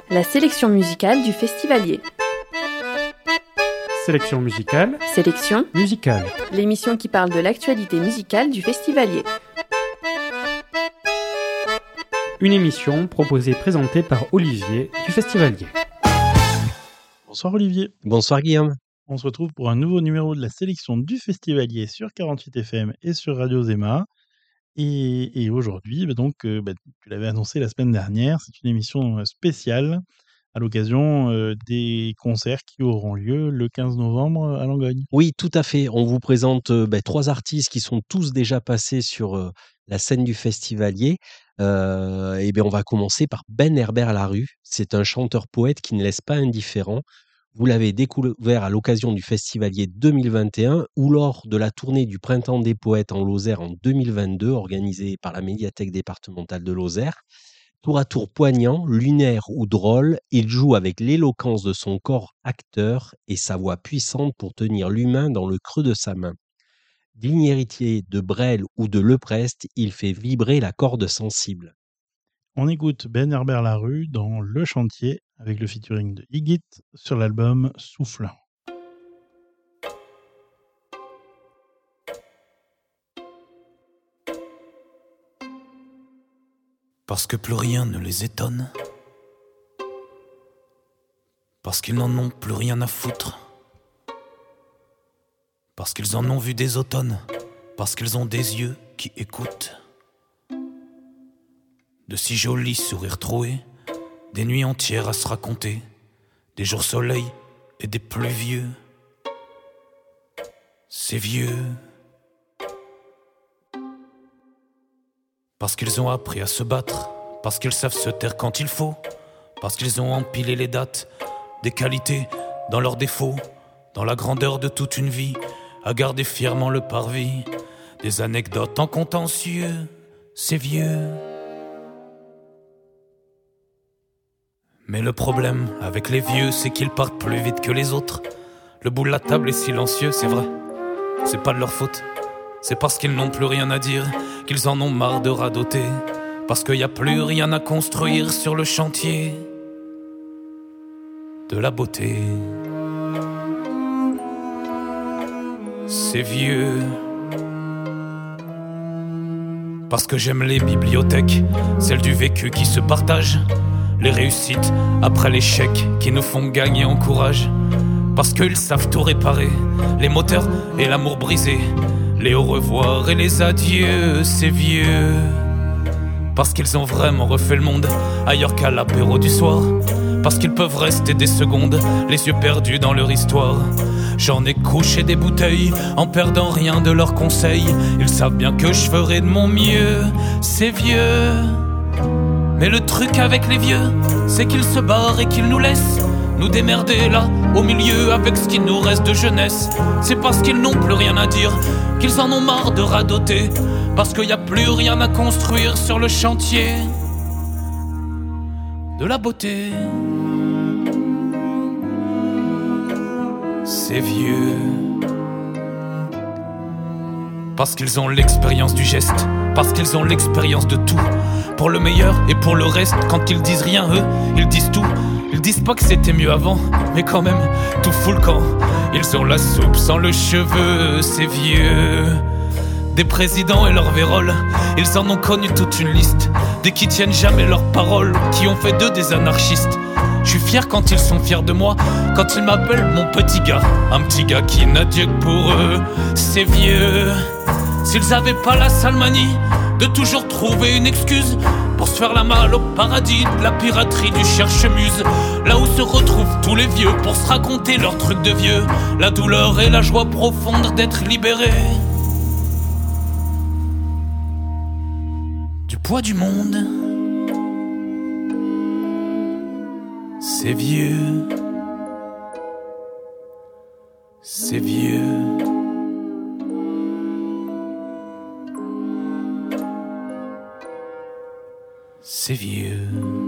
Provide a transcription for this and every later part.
La sélection musicale du Festivalier. Sélection musicale. Sélection musicale. L'émission qui parle de l'actualité musicale du Festivalier. Une émission proposée et présentée par Olivier du Festivalier. Bonsoir Olivier. Bonsoir Guillaume. On se retrouve pour un nouveau numéro de la sélection du Festivalier sur 48 FM et sur Radio Zema. Et aujourd'hui, tu l'avais annoncé la semaine dernière, c'est une émission spéciale à l'occasion des concerts qui auront lieu le 15 novembre à Langogne. Oui, tout à fait. On vous présente 3 artistes qui sont tous déjà passés sur la scène du Festivalier. On va commencer par Ben Herbert-Larue. C'est un chanteur-poète qui ne laisse pas indifférent. Vous l'avez découvert à l'occasion du Festivalier 2021 ou lors de la tournée du Printemps des Poètes en Lozère en 2022, organisée par la médiathèque départementale de Lozère. Tour à tour poignant, lunaire ou drôle, il joue avec l'éloquence de son corps acteur et sa voix puissante pour tenir l'humain dans le creux de sa main. Digne héritier de Brel ou de Leprest, il fait vibrer la corde sensible. On écoute Ben Herbert-Larue dans Le Chantier avec le featuring de Higuit sur l'album Souffle. Parce que plus rien ne les étonne. Parce qu'ils n'en ont plus rien à foutre. Parce qu'ils en ont vu des automnes. Parce qu'ils ont des yeux qui écoutent. De si jolis sourires troués, des nuits entières à se raconter, des jours soleil et des pluvieux. C'est vieux. Parce qu'ils ont appris à se battre, parce qu'ils savent se taire quand il faut, parce qu'ils ont empilé les dates, des qualités dans leurs défauts, dans la grandeur de toute une vie, à garder fièrement le parvis, des anecdotes en contentieux, c'est vieux. Mais le problème avec les vieux, c'est qu'ils partent plus vite que les autres. Le bout de la table est silencieux, c'est vrai, c'est pas de leur faute. C'est parce qu'ils n'ont plus rien à dire, qu'ils en ont marre de radoter. Parce qu'il n'y a plus rien à construire sur le chantier de la beauté. C'est vieux. Parce que j'aime les bibliothèques, celles du vécu qui se partagent, les réussites après l'échec qui nous font gagner en courage. Parce qu'ils savent tout réparer, les moteurs et l'amour brisé, les au revoir et les adieux, c'est vieux. Parce qu'ils ont vraiment refait le monde ailleurs qu'à l'apéro du soir. Parce qu'ils peuvent rester des secondes, les yeux perdus dans leur histoire. J'en ai couché des bouteilles en perdant rien de leurs conseils. Ils savent bien que je ferai de mon mieux, c'est vieux. Mais le truc avec les vieux, c'est qu'ils se barrent et qu'ils nous laissent nous démerder là, au milieu, avec ce qu'il nous reste de jeunesse. C'est parce qu'ils n'ont plus rien à dire, qu'ils en ont marre de radoter. Parce qu'il n'y a plus rien à construire sur le chantier de la beauté. C'est vieux. Parce qu'ils ont l'expérience du geste, parce qu'ils ont l'expérience de tout. Pour le meilleur et pour le reste, quand ils disent rien, eux, ils disent tout. Ils disent pas que c'était mieux avant, mais quand même, tout fout le camp. Ils ont la soupe sans le cheveu, c'est vieux. Des présidents et leurs vérolles, ils en ont connu toute une liste. Des qui tiennent jamais leurs paroles, qui ont fait d'eux des anarchistes. Je suis fier quand ils sont fiers de moi, quand ils m'appellent mon petit gars. Un petit gars qui n'a Dieu que pour eux, c'est vieux. S'ils avaient pas la sale manie de toujours trouver une excuse pour se faire la malle au paradis de la piraterie du cherche-muse, là où se retrouvent tous les vieux pour se raconter leurs trucs de vieux, la douleur et la joie profonde d'être libérés du poids du monde. C'est vieux. C'est vieux. C'est vieux.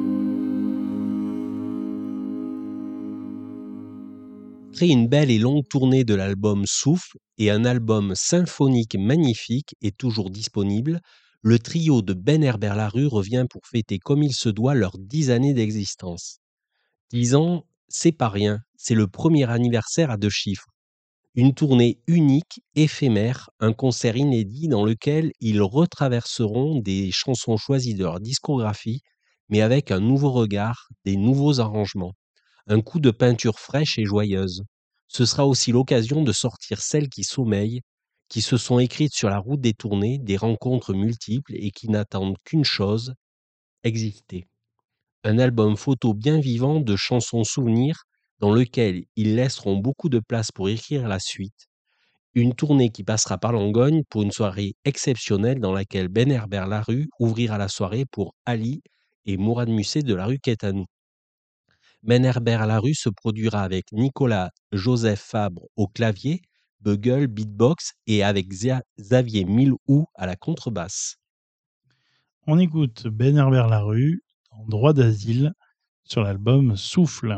Après une belle et longue tournée de l'album Souffle et un album symphonique magnifique et toujours disponible, le trio de Ben Herbert-Larue revient pour fêter comme il se doit leurs 10 années d'existence. 10 ans, c'est pas rien. C'est le premier anniversaire à 2 chiffres. Une tournée unique, éphémère, un concert inédit dans lequel ils retraverseront des chansons choisies de leur discographie, mais avec un nouveau regard, des nouveaux arrangements, un coup de peinture fraîche et joyeuse. Ce sera aussi l'occasion de sortir celles qui sommeillent, qui se sont écrites sur la route des tournées, des rencontres multiples et qui n'attendent qu'une chose, exister. Un album photo bien vivant de chansons souvenirs dans lequel ils laisseront beaucoup de place pour écrire la suite. Une tournée qui passera par Langogne pour une soirée exceptionnelle dans laquelle Ben Herbert Larue ouvrira la soirée pour Ali et Mourad Musset de la rue Quétanou. Ben Herbert Larue se produira avec Nicolas Joseph Fabre au clavier, bugle, beatbox et avec Xavier Milhou à la contrebasse. On écoute Ben Herbert Larue en droit d'asile sur l'album Souffle.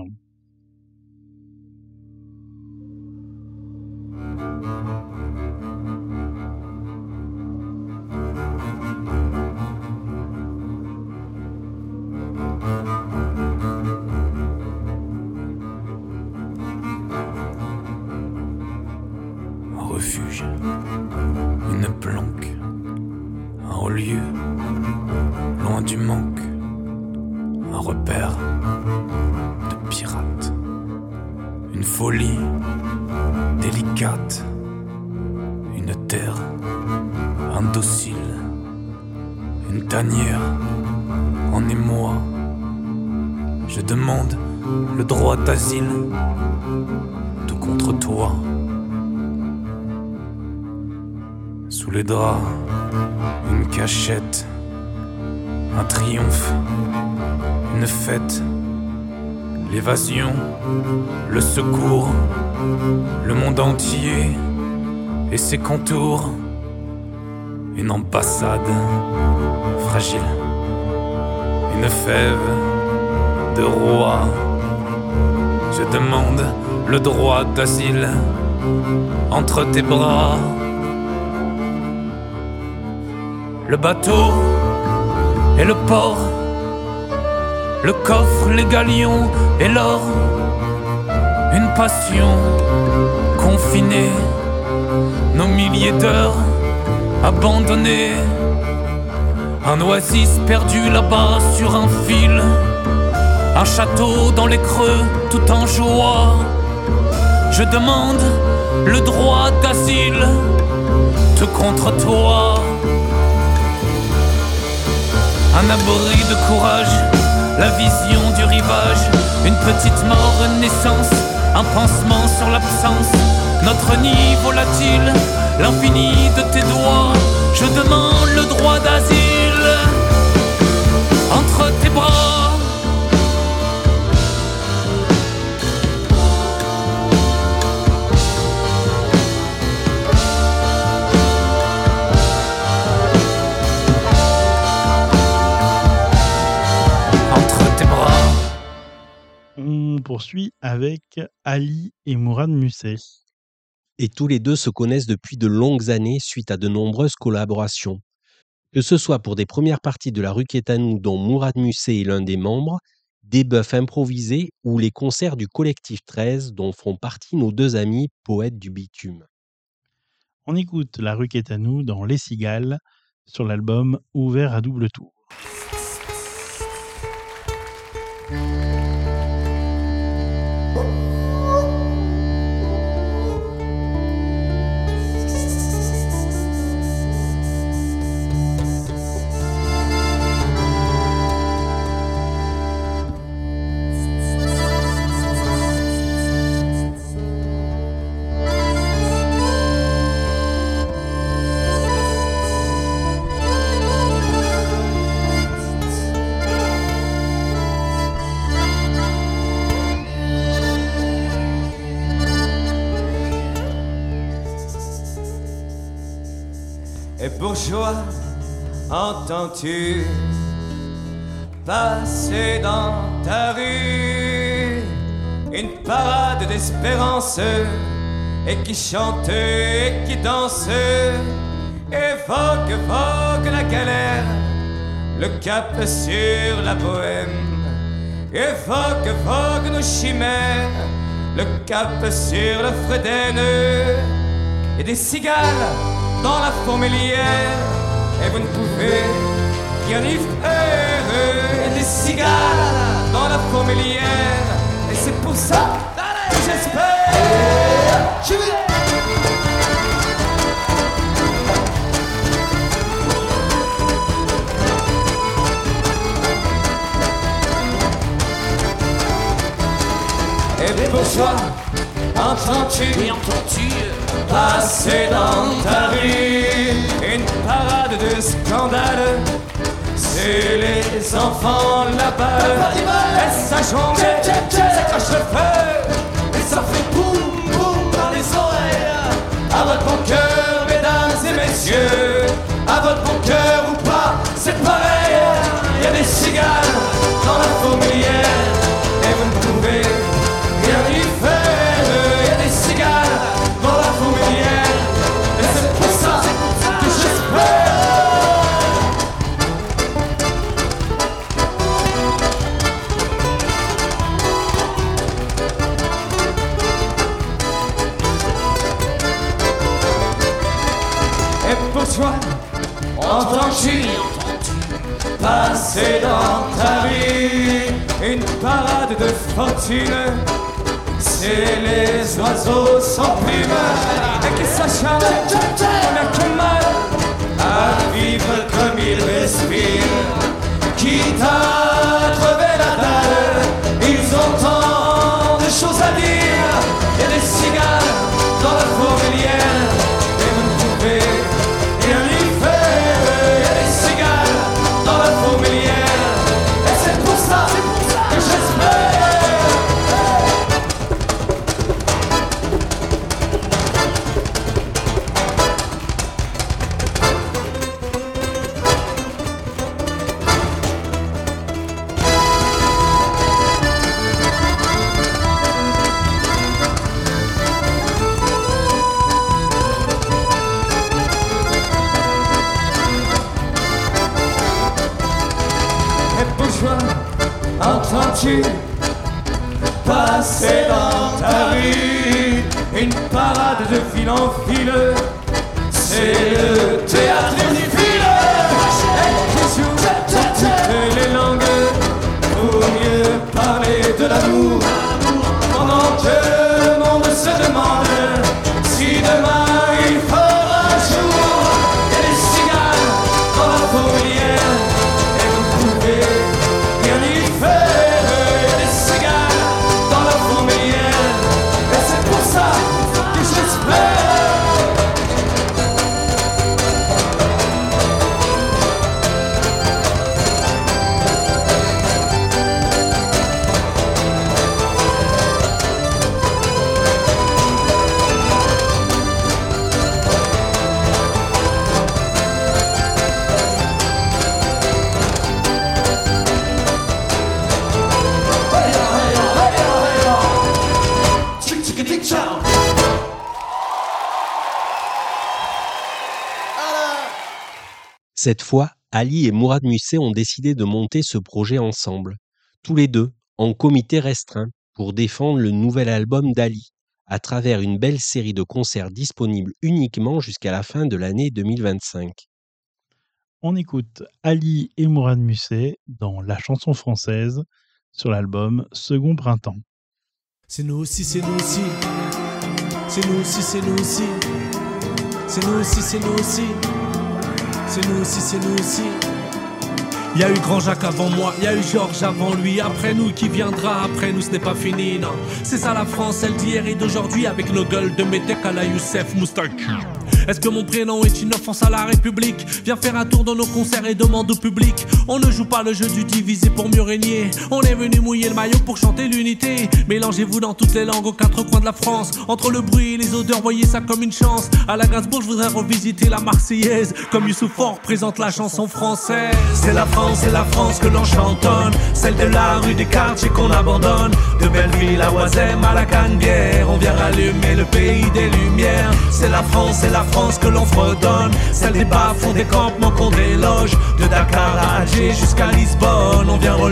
Un refuge, une planque, un haut lieu, loin du manque, un repère de pirates, une folie délicate, une terre indocile, une tanière en émoi. Je demande le droit d'asile, tout contre toi. Sous les draps, une cachette, un triomphe, une fête, l'évasion, le secours, le monde entier et ses contours, une ambassade fragile, une fève de roi. Je demande le droit d'asile entre tes bras. Le bateau et le port, le coffre, les galions et l'or, une passion confinée, nos milliers d'heures abandonnées, un oasis perdu là-bas sur un fil, un château dans les creux tout en joie. Je demande le droit d'asile, tout contre toi. Un abri de courage, la vision du rivage, une petite mort, une naissance, un pansement sur l'absence. Notre nid volatile, l'infini de tes doigts. Je demande le droit d'asile entre tes bras. On poursuit avec Ali et Mourad Musset. Et tous les deux se connaissent depuis de longues années suite à de nombreuses collaborations. Que ce soit pour des premières parties de la rue Quétanou dont Mourad Musset est l'un des membres, des bœufs improvisés ou les concerts du collectif 13 dont font partie nos deux amis poètes du bitume. On écoute la rue Quétanou dans Les Cigales sur l'album Ouvert à double tour. Et bourgeois, entends-tu passer dans ta rue une parade d'espérance et qui chante et qui danse, évoque, évoque la galère, le cap sur la bohème évoque nos chimères, le cap sur le Frédène. Et des cigales dans la fourmilière, et vous ne pouvez rien y faire. Et des cigales dans la fourmilière, et c'est pour ça que j'espère. Et bourgeois, entends-tu passer dans ta rue une parade de scandale? C'est les enfants là-bas, et ça jongle, ça crache le feu, et ça fait boum boum dans les oreilles. À votre bon cœur, mesdames et messieurs, à votre bon cœur ou pas, c'est pareil. Il y a des cigales dans la fourmilière, et vous ne pouvez rien y faire. Il y a des cigales dans la fourmilière, et c'est pour ça que j'espère. Et pour toi, entends-tu passer dans ta rue une parade de fortune? C'est les oiseaux sans plumes et qui s'acharnent on a que mal à vivre comme ils respirent. Quitte à crever la dalle, ils ont tant de choses à dire. Il y a des cigales dans la fourmilière, et vous ne pouvez rien y faire. Il y a des cigales dans la fourmilière, et c'est pour ça que j'espère. Entends-tu passer dans ta rue une parade de fil en fil? C'est le théâtre du fil qui joue dans toutes les langues pour mieux parler de l'amour, pendant que le monde se demande si demain il fera jour. Il y a des cigales dans la fourmilière, et vous pouvez rien y faire. Il y a des cigales dans la fourmilière, et c'est pour ça que j'espère. Cette fois, Ali et Mourad Musset ont décidé de monter ce projet ensemble, tous les deux, en comité restreint, pour défendre le nouvel album d'Ali, à travers une belle série de concerts disponibles uniquement jusqu'à la fin de l'année 2025. On écoute Ali et Mourad Musset dans La chanson française sur l'album Second Printemps. C'est nous aussi, c'est nous aussi. C'est nous aussi, c'est nous aussi. C'est nous aussi, c'est nous aussi. C'est nous aussi, c'est nous aussi. Il y a eu Grand Jacques avant moi, il y a eu Georges avant lui. Après nous, qui viendra après nous, ce n'est pas fini, non. C'est ça la France, celle d'hier et d'aujourd'hui, avec nos gueules de Métek à la Youssef Moustaki. Est-ce que mon prénom est une offense à la République? Viens faire un tour dans nos concerts et demande au public. On ne joue pas le jeu du divisé pour mieux régner. On est venu mouiller le maillot pour chanter l'unité. Mélangez-vous dans toutes les langues aux quatre coins de la France. Entre le bruit et les odeurs, voyez ça comme une chance. À la Gainsbourg, je voudrais revisiter la Marseillaise, comme Youssouf Faure présente la chanson française. C'est la France que l'on chantonne, celle de la rue des quartiers qu'on abandonne. De Belleville à Oisem à la Canebière, on vient rallumer le pays des lumières. C'est la France que l'on fredonne, celle des bas-fonds des campements qu'on déloge. De Dakar à Alger jusqu'à Lisbonne, on vient relever le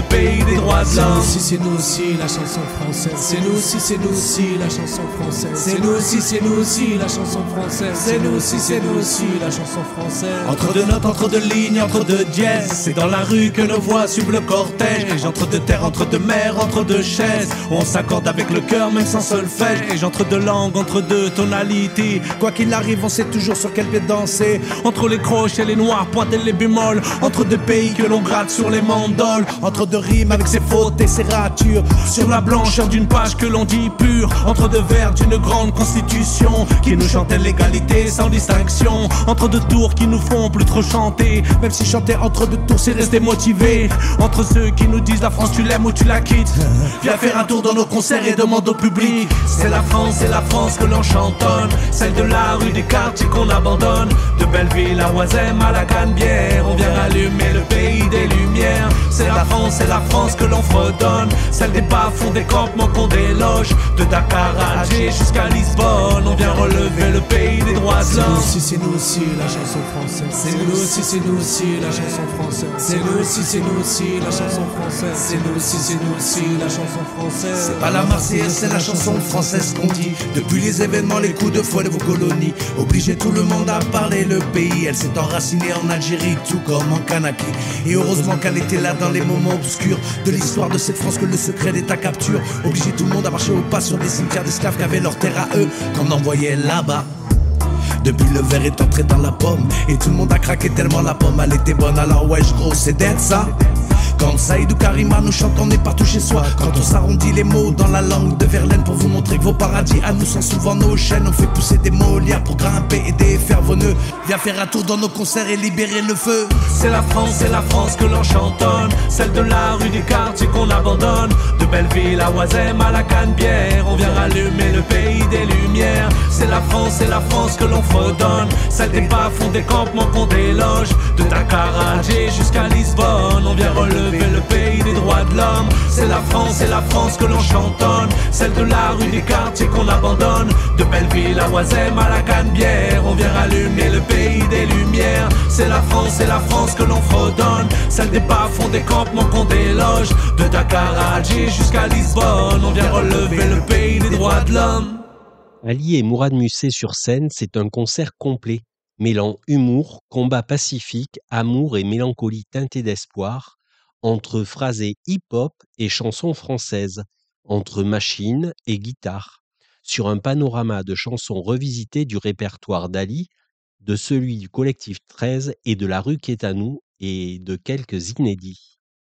le pays des droits de l'homme. C'est nous aussi la chanson française. C'est nous aussi la chanson française. C'est nous aussi la chanson française. C'est nous aussi la chanson française. Entre deux notes, entre deux lignes, entre deux dièses, c'est dans la rue que nos voix suivent le cortège. Entre deux terres, entre deux mers, entre deux chaises, on s'accorde avec le cœur même sans solfège. Entre deux langues, entre deux tonalités, quoi qu'il arrive on sait toujours sur quel pied danser. Entre les crochets, les noirs, pointes et les bémols, entre deux pays que l'on gratte sur les mandoles. Entre deux rimes avec ses fautes et ses ratures, sur la blancheur d'une page que l'on dit pure. Entre deux vers d'une grande constitution qui nous chantait l'égalité sans distinction. Entre deux tours qui nous font plus trop chanter, même si chanter entre deux tours c'est rester motivé. Entre ceux qui nous disent la France tu l'aimes ou tu la quittes, viens faire un tour dans nos concerts et demande au public. C'est la France que l'on chantonne, celle de la rue des quartiers qu'on abandonne. De Belleville à Oisem à la Canebière, on vient allumer le pays des lumières. C'est la France que l'on fredonne, celle des bas-fonds des campements qu'on déloge. De Dakar à Alger jusqu'à Lisbonne, on vient relever le pays des droits de l'homme. C'est nous aussi la chanson française. C'est nous aussi la chanson française. C'est nous aussi la chanson française. C'est nous aussi la chanson française. C'est pas la Marseillaise, c'est la chanson française qu'on dit. Depuis les événements, les coups de fouet de vos colonies, obliger tout le monde à parler le pays. Elle s'est enracinée en Algérie, tout comme en Kanaki. Et heureusement qu'elle était là dans les moments obscurs de l'histoire de cette France que le secret d'État capture. Obliger tout le monde à marcher au pas sur des cimetières d'esclaves qui avaient leur terre à eux, qu'on envoyait là-bas. Depuis le verre est entré dans la pomme, et tout le monde a craqué tellement la pomme elle était bonne. Alors wesh gros, c'est d'être ça. Quand Saïd ou Karima nous chantent, on est partout chez soi. Quand on s'arrondit les mots dans la langue de Verlaine pour vous montrer que vos paradis à nous sont souvent nos chaînes. On fait pousser des Molières pour grimper et défaire vos nœuds. Viens faire un tour dans nos concerts et libérer le feu. C'est la France que l'on chantonne, celle de la rue des quartiers qu'on abandonne. De Belleville à Oisem à la Canebière, on vient rallumer le pays des lumières. C'est la France que l'on fredonne, celle des bas-fonds des campements qu'on déloge. De Dakar à Alger jusqu'à Lisbonne, on vient relever le pays des droits de l'homme. C'est la France que l'on chantonne, celle de la rue des quartiers qu'on abandonne. De Belleville à Oisem à la Canebière, on vient rallumer le pays des lumières. C'est la France que l'on fredonne, celle des bas-fonds des campements qu'on déloge. De Dakar à Alger jusqu'à Lisbonne, on vient relever le pays des droits de l'homme. Ali et Mourad Musset sur scène, c'est un concert complet, mêlant humour, combat pacifique, amour et mélancolie teintée d'espoir, entre phrasés hip-hop et chansons françaises, entre machines et guitare, sur un panorama de chansons revisitées du répertoire d'Ali, de celui du collectif 13 et de la rue qui est à nous, et de quelques inédits.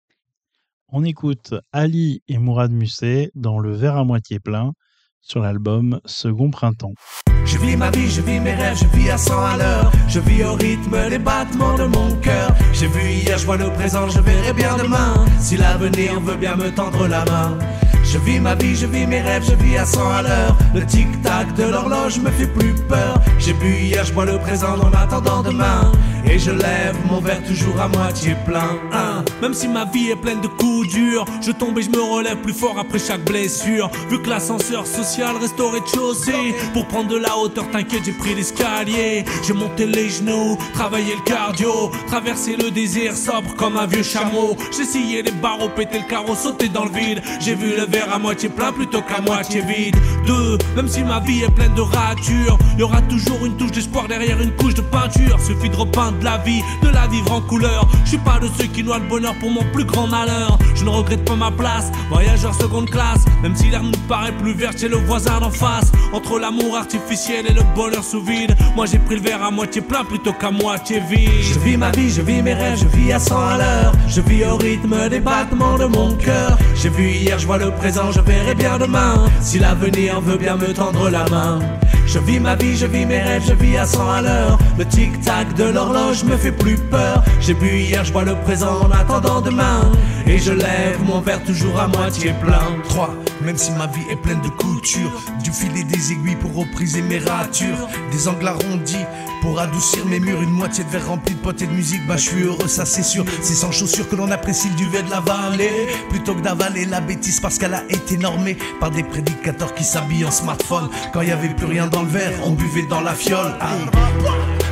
On écoute Ali et Mourad Musset dans Le verre à moitié plein sur l'album Second Printemps. Je vis ma vie, je vis mes rêves, je vis à 100 à l'heure. Je vis au rythme des battements de mon cœur. J'ai vu hier, je vois le présent, je verrai bien demain. Si l'avenir veut bien me tendre la main. Je vis ma vie, je vis mes rêves, je vis à 100 à l'heure. Le tic-tac de l'horloge me fait plus peur. J'ai bu hier, je vois le présent en attendant demain. Et je lève mon verre toujours à moitié plein. Même si ma vie est pleine de coups durs, je tombe et je me relève plus fort après chaque blessure. Vu que l'ascenseur social reste au rez-de-chaussée, pour prendre de la hauteur, t'inquiète, j'ai pris l'escalier. J'ai monté les genoux, travaillé le cardio, traversé le désert sobre comme un vieux chameau. J'ai scié les barreaux, pété le carreau, sauté dans le vide. J'ai vu le verre à moitié plein plutôt qu'à moitié vide. Même si ma vie est pleine de ratures, y aura toujours une touche d'espoir derrière une couche de peinture. Suffit de repeindre la vie, de la vivre en couleur. Je suis pas de ceux qui noient le bonheur pour mon plus grand malheur. Je ne regrette pas ma place, voyageur seconde classe. Même si l'air nous paraît plus vert chez le voisin d'en face. Entre l'amour artificiel et le bonheur sous vide, moi j'ai pris le verre à moitié plein plutôt qu'à moitié vide. Je vis ma vie, je vis mes rêves, je vis à 100 à l'heure. Je vis au rythme des battements de mon cœur. J'ai vu hier, je vois le présent, je verrai bien demain. Si l'avenir veut bien me tendre la main. Je vis ma vie, je vis mes rêves, je vis à 100 à l'heure. Le tic-tac de l'horloge me fait plus peur. J'ai bu hier, je vois le présent en attendant demain. Et je lève mon verre toujours à moitié plein. 3. Même si ma vie est pleine de coutures, du fil et des aiguilles pour repriser mes ratures, des angles arrondis pour adoucir mes murs, une moitié de verre rempli de potes et de musique, bah je suis heureux, ça c'est sûr. C'est sans chaussures que l'on apprécie le duvet de la vallée, plutôt que d'avaler la bêtise parce qu'elle a été normée par des prédicateurs qui s'habillent en smartphone. Quand il y avait plus rien dans le verre, on buvait dans la fiole.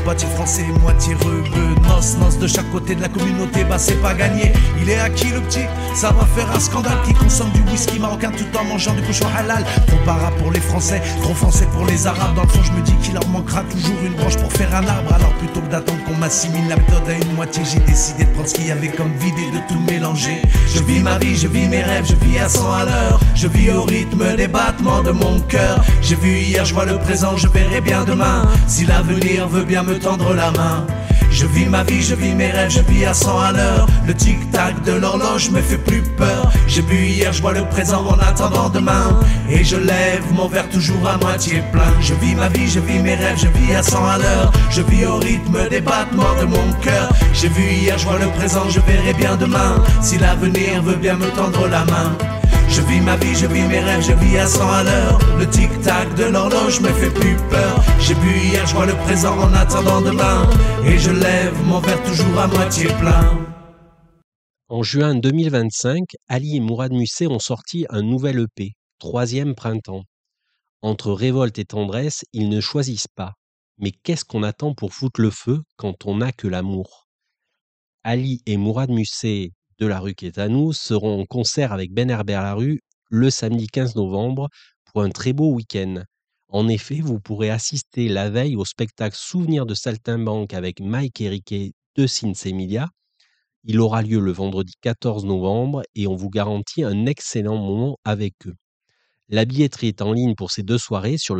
moitié français, moitié rebeu. Noce de chaque côté de la communauté, bah c'est pas gagné. Il est acquis le petit, ça va faire un scandale. Qui consomme du whisky marocain tout en mangeant du cochon halal. Trop para pour les Français, trop français pour les Arabes. Dans le fond je me dis qu'il leur manquera toujours une branche pour faire un arbre. Alors plutôt que d'attendre qu'on m'assimile la méthode à une moitié, j'ai décidé de prendre ce qu'il y avait comme vide et de tout mélanger. Je vis ma vie, je vis mes rêves, je vis à 100 à l'heure. Je vis au rythme des battements de mon cœur. J'ai vu hier, je vois le présent, je verrai bien demain. Si l'avenir veut bien me tendre la main. Je vis ma vie, je vis mes rêves, je vis à 100 à l'heure. Le tic-tac de l'horloge me fait plus peur. J'ai bu hier, je vois le présent en attendant demain. Et je lève mon verre toujours à moitié plein. Je vis ma vie, je vis mes rêves, je vis à 100 à l'heure. Je vis au rythme des battements de mon cœur. J'ai vu hier, je vois le présent, je verrai bien demain. Si l'avenir veut bien me tendre la main. Je vis ma vie, je vis mes rêves, je vis à 100 à l'heure. Le tic-tac de l'horloge me fait plus peur. J'ai bu hier, je vois le présent en attendant demain. Et je lève mon verre toujours à moitié plein. En juin 2025, Ali et Mourad Musset ont sorti un nouvel EP, 3e printemps. Entre révolte et tendresse, ils ne choisissent pas. Mais qu'est-ce qu'on attend pour foutre le feu quand on n'a que l'amour? Ali et Mourad Musset de La Rue qui est à nous seront en concert avec Ben Herbert Larue le samedi 15 novembre pour un très beau week-end. En effet, vous pourrez assister la veille au spectacle Souvenir de Saltimbanque avec Mike et Riquet de Sinsemilia. Il aura lieu le vendredi 14 novembre et on vous garantit un excellent moment avec eux. La billetterie est en ligne pour ces deux soirées sur le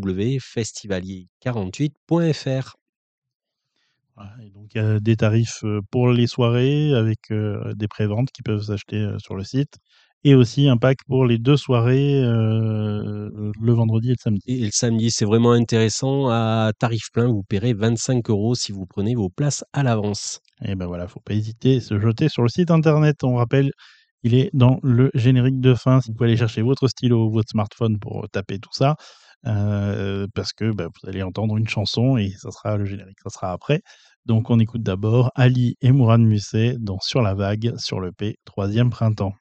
www.festivalier48.fr. Et donc, il y a des tarifs pour les soirées avec des préventes qui peuvent s'acheter sur le site. Et aussi un pack pour les deux soirées, le vendredi et le samedi. Et le samedi, c'est vraiment intéressant. À tarif plein, vous paierez 25 € si vous prenez vos places à l'avance. Et ben voilà, faut pas hésiter à se jeter sur le site internet. On rappelle, il est dans le générique de fin. Si vous pouvez aller chercher votre stylo, votre smartphone pour taper tout ça. Parce que vous allez entendre une chanson et ça sera le générique, ça sera après. Donc on écoute d'abord Ali et Mourad Musset dans Sur la vague sur le P 3e printemps.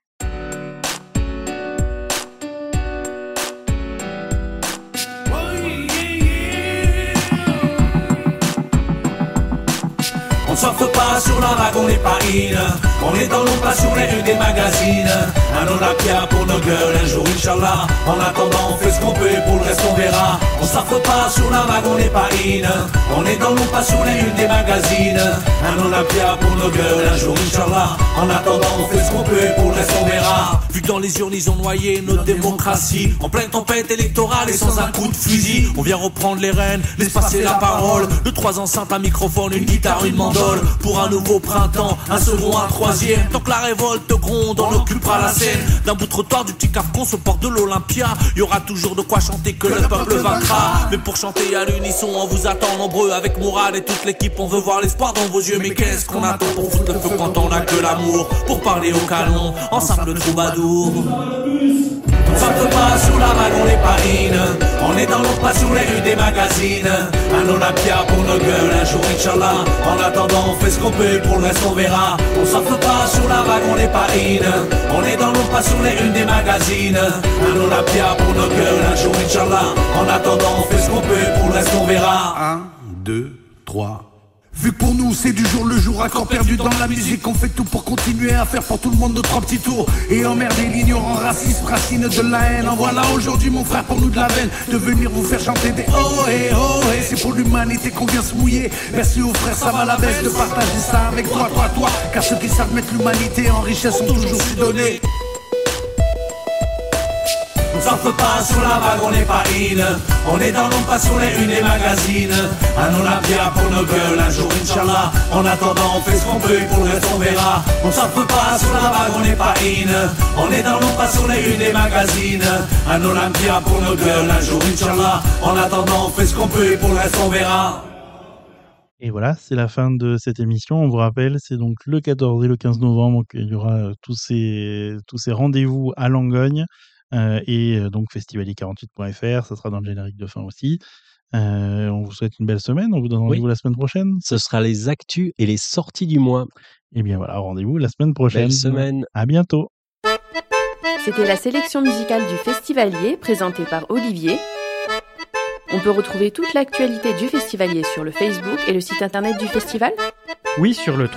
On surfe pas sur la vague, on est pas in. On est dans l'eau, pas sur les rues des magazines. Un Olympia pour nos gueules, un jour Inch'Allah. En attendant, on fait ce qu'on peut et pour le reste on verra. On surfe pas sur la vague, on est pas in. On est dans l'eau, pas sur les rues des magazines. Un Olympia pour nos gueules, un jour Inch'Allah. En attendant, on fait ce qu'on peut et pour le reste on verra. Vu que dans les urnes ils ont noyé notre démocratie, en pleine tempête électorale et sans un coup de fusil, on vient reprendre les rênes, laisse passer la parole. De 3 enceintes, un microphone, une guitare, une mandole. Pour un nouveau printemps, un second, un troisième. Tant que la révolte gronde, on occupera la scène. D'un bout de trottoir du petit Carcon, se porte de l'Olympia. Y aura toujours de quoi chanter, que le peuple vaincra. Mais pour chanter à l'unisson, on vous attend nombreux. Avec Mourad et toute l'équipe, on veut voir l'espoir dans vos yeux. Mais qu'est-ce qu'on attend pour foutre le feu quand on a que l'amour? Pour parler au canon, en simple troubadour. On surfe pas sur la vague, on est pas in. On est dans l'eau, pas sur les rues des magazines. Un Olympia pour nos gueules, un jour Inch'Allah. En attendant, on fait ce qu'on peut, pour le reste on verra. On surfe pas sur la vague, on est pas in. On est dans l'eau, pas sur les rues des magazines. Un Olympia pour nos gueules, un jour Inch'Allah. En attendant, on fait ce qu'on peut, pour le reste on verra. 1, 2, 3. Vu que pour nous c'est du jour le jour, accord perdu dans la musique, on fait tout pour continuer à faire pour tout le monde nos 3 petits tours. Et emmerder l'ignorant raciste, racine de la haine. En voilà aujourd'hui mon frère pour nous de la veine, de venir vous faire chanter des oh et c'est pour l'humanité qu'on vient se mouiller. Merci aux frères, ça va la baisse de partager ça avec toi, car ceux qui savent mettre l'humanité en richesse sont toujours su donner. On surfe pas sur la vague, on n'est pas in. On est dans l'ombre, pas sur les rues des magazines. Un Olympia pour nos gueules, un jour Inch'Allah. En attendant, on fait ce qu'on peut et pour le reste on verra. On surfe pas sur la vague, on n'est pas in. On est dans l'ombre, pas sur les rues des magazines. Un Olympia pour nos gueules, un jour Inch'Allah. En attendant, on fait ce qu'on peut et pour le reste on verra. Et voilà, c'est la fin de cette émission. On vous rappelle, c'est donc le 14 et le 15 novembre qu'il y aura tous ces rendez-vous à Langogne. Et donc festivalier48.fr, ça sera dans le générique de fin aussi. On vous souhaite une belle semaine, on vous donne rendez-vous la semaine prochaine. Ce sera les actus et les sorties du mois. Et bien voilà, rendez-vous la semaine prochaine. Belle semaine. À bientôt. C'était la sélection musicale du Festivalier, présentée par Olivier. On peut retrouver toute l'actualité du Festivalier sur le Facebook et le site internet du festival ? Oui, sur le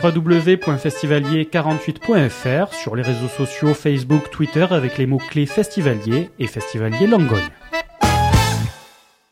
www.festivalier48.fr, sur les réseaux sociaux Facebook, Twitter avec les mots-clés Festivalier et Festivalier Langogne.